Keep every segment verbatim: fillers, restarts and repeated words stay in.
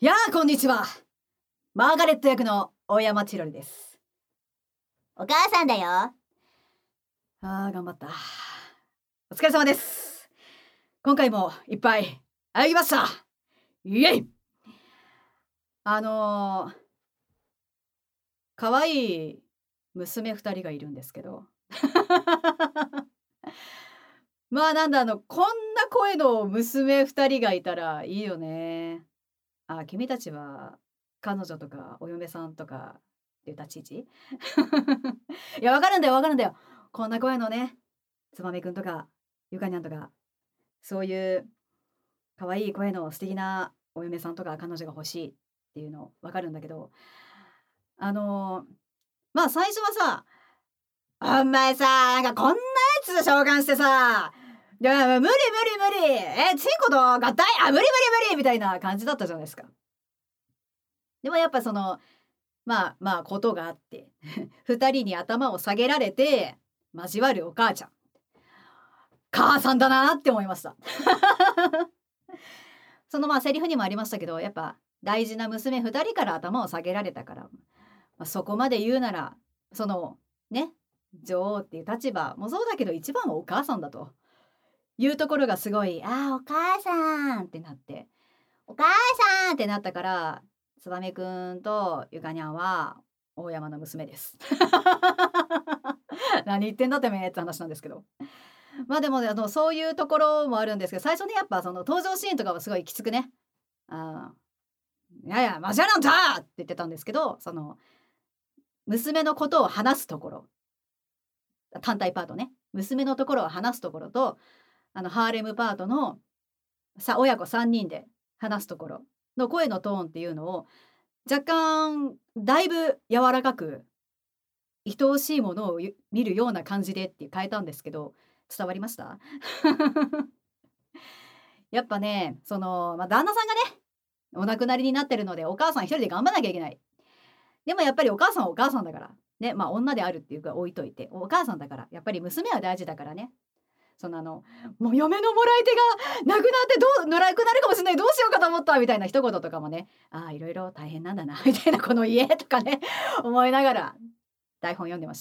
やあ、こんにちは。マーガレット役の大山千鳥です。 お母さんだよ。ああー、頑張った。お疲れ様です。今回もいっぱい歩きました。イエイ。あのー、かわいい娘二人がいるんですけどまあなんだあのこんな声の娘二人がいたらいいよね。あ、君たちは彼女とかお嫁さんとかっていう立ち位置いや、わかるんだよわかるんだよ。こんな声のね、つばめくんとかゆかにゃんとか、そういう可愛い声の素敵なお嫁さんとか彼女が欲しいっていうのわかるんだけど、あのまあ最初はさ、お前さ、なんかこんなやつ召喚してさ、いや無理無理無理、えチンコと合体、あ無理無理無理みたいな感じだったじゃないですか。でもやっぱそのまあまあことがあって二人に頭を下げられて交わるお母ちゃん、母さんだなって思いましたそのまあセリフにもありましたけど、やっぱ大事な娘二人から頭を下げられたから、まあ、そこまで言うならそのね女王っていう立場もそうだけど一番はお母さんだというところがすごい、ああお母さんってなって、お母さんってなったから、つばめくんとゆかにゃんは大山の娘です何言ってんだてめえって話なんですけど、まあでもね、あのそういうところもあるんですけど、最初ねやっぱその登場シーンとかはすごいきつくね、あいやいやマジャなんだって言ってたんですけど、その娘のことを話すところ、単体パートね、娘のところを話すところと、あのハーレムパートのさ親子さんにんで話すところの声のトーンっていうのを若干だいぶ柔らかく愛おしいものを見るような感じでって変えたんですけど、伝わりましたやっぱね、その、まあ、旦那さんがねお亡くなりになってるので、お母さん一人で頑張らなきゃいけない。でもやっぱりお母さんはお母さんだからね、まあ女であるっていうか置いといて、お母さんだからやっぱり娘は大事だからね。そのあのもう嫁のもらい手がなくなってどうなくなるかもしれない、どうしようかと思ったみたいな一言とかもね、ああいろいろ大変なんだなみたいな、この家とかね思いながら台本読んでました。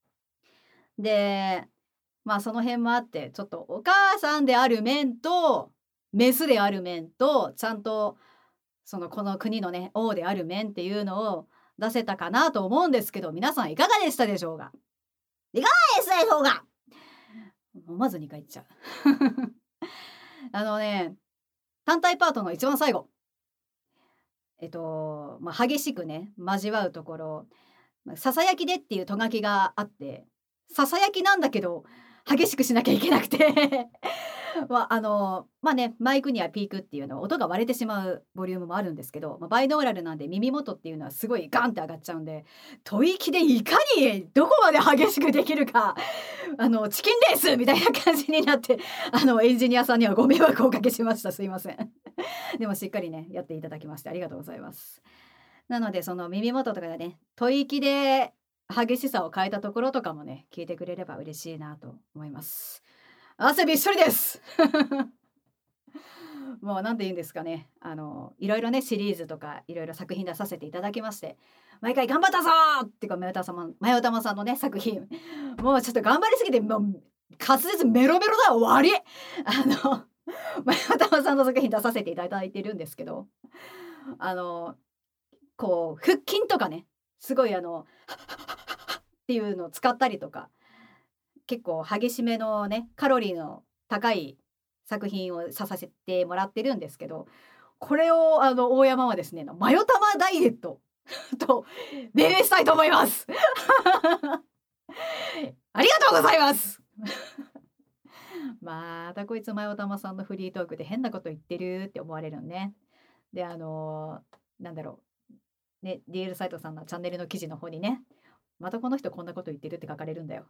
でまあその辺もあって、ちょっとお母さんである面とメスである面とちゃんとそのこの国のね王である面っていうのを出せたかなと思うんですけど、皆さんいかがでしたでしょうか。 いかがですでしょうか。 思わずにか言っちゃうあのね単体パートの一番最後、えっとまあ激しくね交わうところ、ささやきでっていうとがきがあって、ささやきなんだけど激しくしなきゃいけなくてまああのまあねマイクにはピークっていうの音が割れてしまうボリュームもあるんですけど、まあ、バイノーラルなんで耳元っていうのはすごいガンって上がっちゃうんで、吐息でいかにどこまで激しくできるかあのチキンレースみたいな感じになって、あのエンジニアさんにはご迷惑をおかけしました。すいませんでもしっかりねやっていただきましてありがとうございます。なのでその耳元とかでね吐息で激しさを変えたところとかもね聞いてくれれば嬉しいなと思います。汗びっしょりですもう何て言うんですかね、あのいろいろねシリーズとかいろいろ作品出させていただきまして、毎回頑張ったぞーっていうか、まよたままよたまさんのね作品もうちょっと頑張りすぎてもう滑舌メロメロだ終わりあのまよたまさんの作品出させていただいてるんですけど、あのこう腹筋とかねすごいあのっていうのを使ったりとか、結構激しめのねカロリーの高い作品をさせてもらってるんですけど、これをあの大山はですねマヨタマダイエットと命名したいと思いますありがとうございますまたこいつマヨタマさんのフリートークで変なこと言ってるって思われるのね。であのー、なんだろうね、ディーエル サイトさんのチャンネルの記事の方にね、またこの人こんなこと言ってるって書かれるんだよ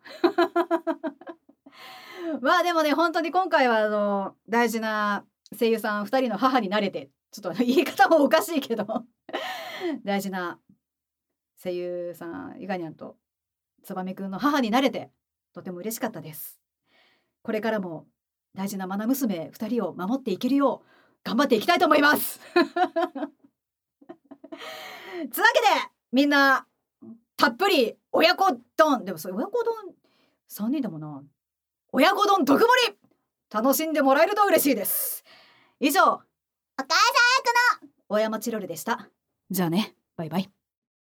まあでもね本当に今回はあの大事な声優さんふたりの母になれて、ちょっと言い方もおかしいけど大事な声優さんゆかにゃんとつばめくんの母になれてとても嬉しかったです。これからも大事な愛娘ふたりを守っていけるよう頑張っていきたいと思いますつうわけでみんなたっぷり親子丼、でもそれ親子丼さんにんだもんな。親子丼特盛り楽しんでもらえると嬉しいです。以上、 お母さん役の大山チロルでした。じゃあね、バイバイ。